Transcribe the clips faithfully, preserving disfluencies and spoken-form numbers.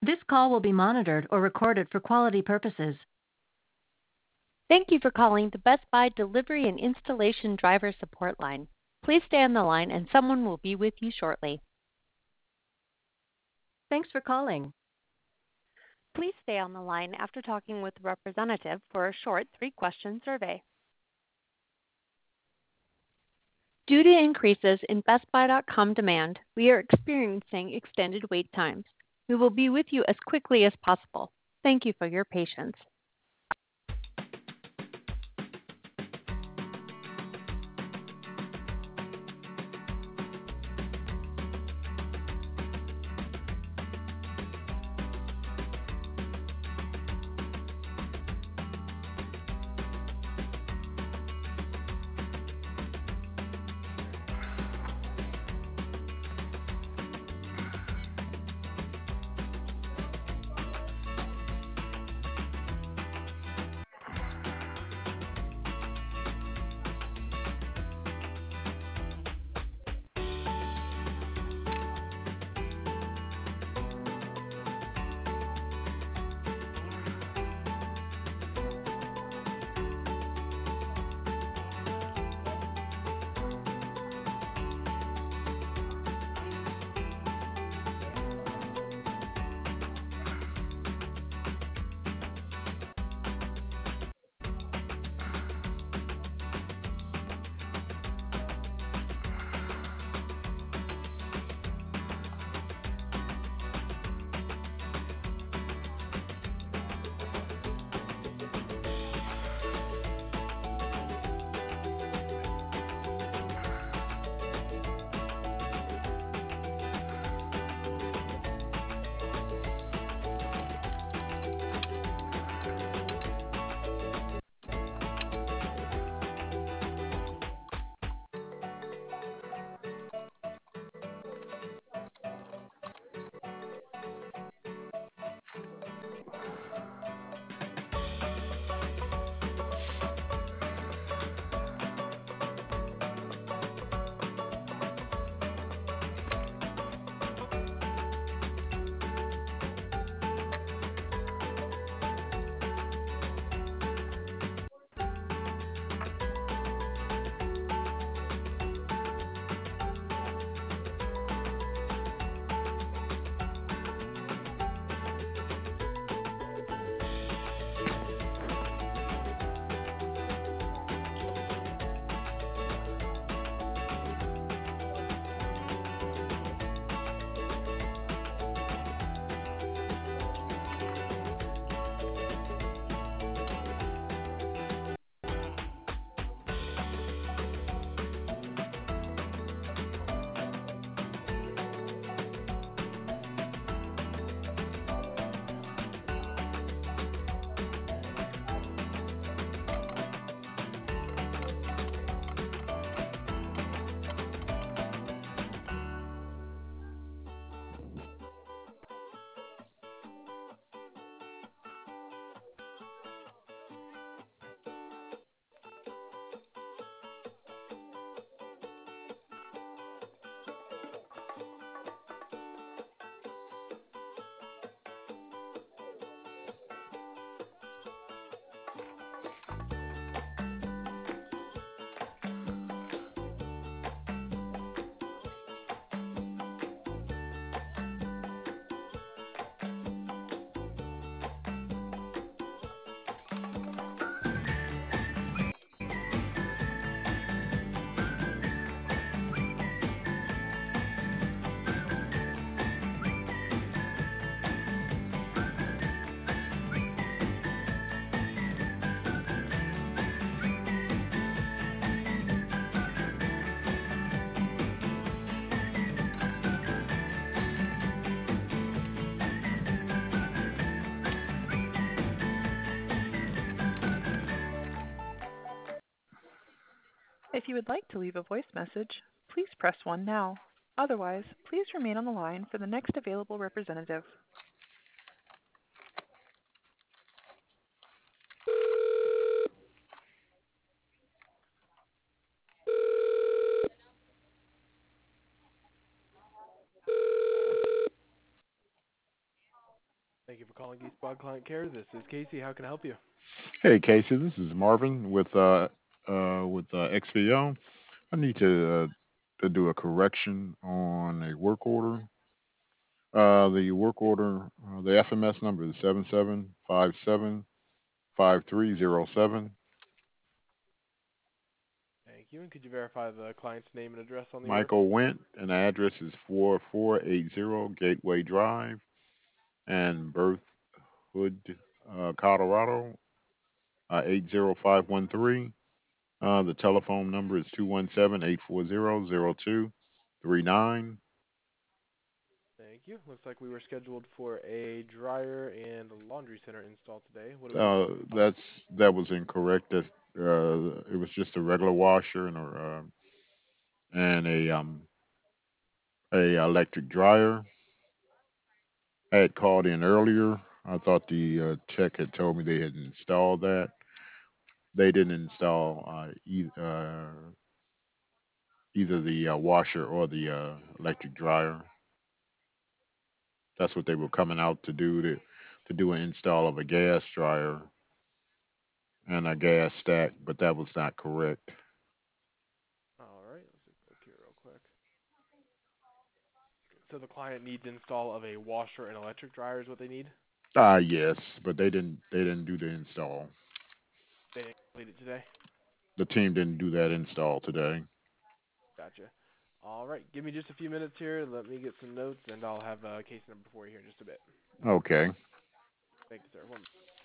This call will be monitored or recorded for quality purposes. Thank you for calling the Best Buy Delivery and Installation Driver Support Line. Please stay on the line and someone will be with you shortly. Thanks for calling. Please stay on the line after talking with a representative for a short three-question survey. Due to increases in Best Buy dot com demand, we are experiencing extended wait times. We will be with you as quickly as possible. Thank you for your patience. If you would like to leave a voice message, please press one now. Otherwise, please remain on the line for the next available representative. Thank you for calling Geek Squad Client Care. This is Casey. How can I help you? Hey Casey, this is Marvin with uh uh with uh, X V O. I need to uh, to do a correction on a work order. Uh, the work order, uh, the F M S number is seven seven five seven five three zero seven. Thank you. And could you verify the client's name and address on the order? Michael Went, and the address is four four eight zero Gateway Drive, and Berthoud, uh, Colorado, uh, eight zero five one three. Uh, the telephone number is two one seven eight four zero zero two three nine. Thank you. Looks like we were scheduled for a dryer and a laundry center install today. What are we looking Uh, to install? that's that was incorrect. That uh, it was just a regular washer and a uh, and a um a electric dryer. I had called in earlier. I thought the uh, tech had told me they had installed that. They didn't install uh, e- uh, either the uh, washer or the uh, electric dryer. That's what they were coming out to do to to do an install of a gas dryer and a gas stack, but that was not correct. All right. Let's just look here real quick. So the client needs install of a washer and electric dryer is what they need. Ah, yes, but they didn't they didn't do the install. They didn't complete it today. The team didn't do that install today. Gotcha. All right. Give me just a few minutes here. Let me get some notes, and I'll have a case number for you here in just a bit. Okay. Thank you, sir. One.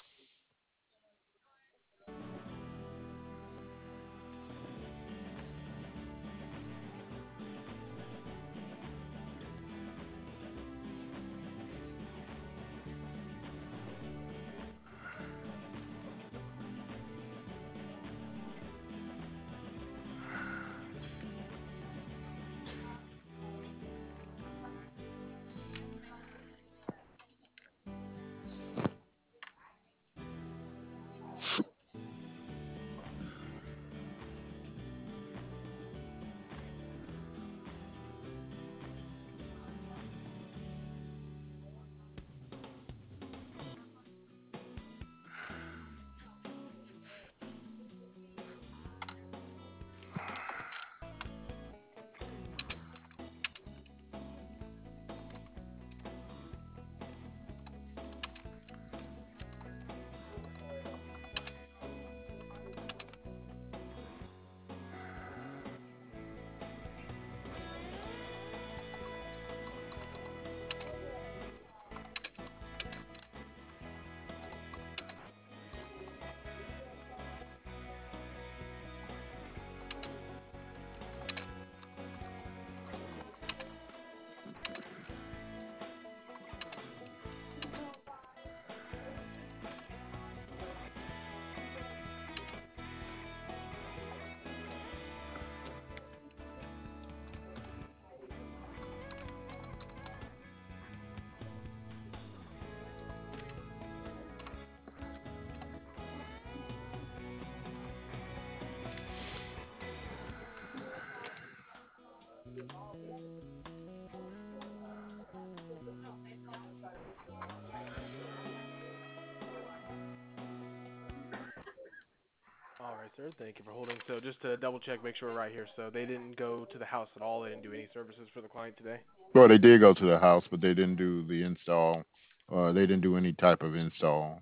All right, sir. Thank you for holding. So just to double check, make sure we're right here. So they didn't go to the house at all. They didn't do any services for the client today. Well, they did go to the house, but they didn't do the install. Uh, they didn't do any type of install.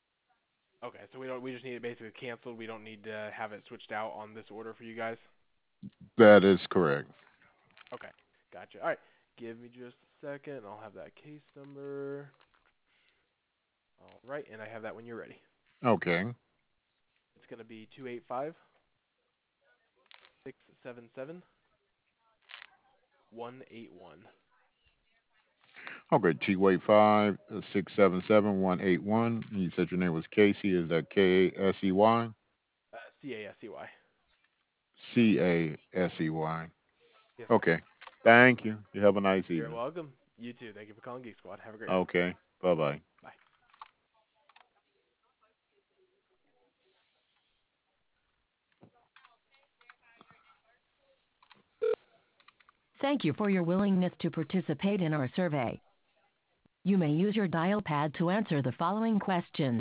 Okay, so we don't. We just need it basically canceled. We don't need to have it switched out on this order for you guys. That is correct. Okay, gotcha. All right, give me just a second. I'll have that case number. All right, and I have that when you're ready. Okay. It's going to be two eight five six seven seven one eight one. Okay. T wait five uh, six seven seven one eight one. You said your name was Casey. Is that K A S E Y? Uh, C A S E Y. C A S E Y. Yes, sir. Okay. Thank you. You have a nice You're evening. welcome. You too. Thank you for calling Geek Squad. Have a great one. Okay. Bye bye. Bye. Thank you for your willingness to participate in our survey. You may use your dial pad to answer the following questions.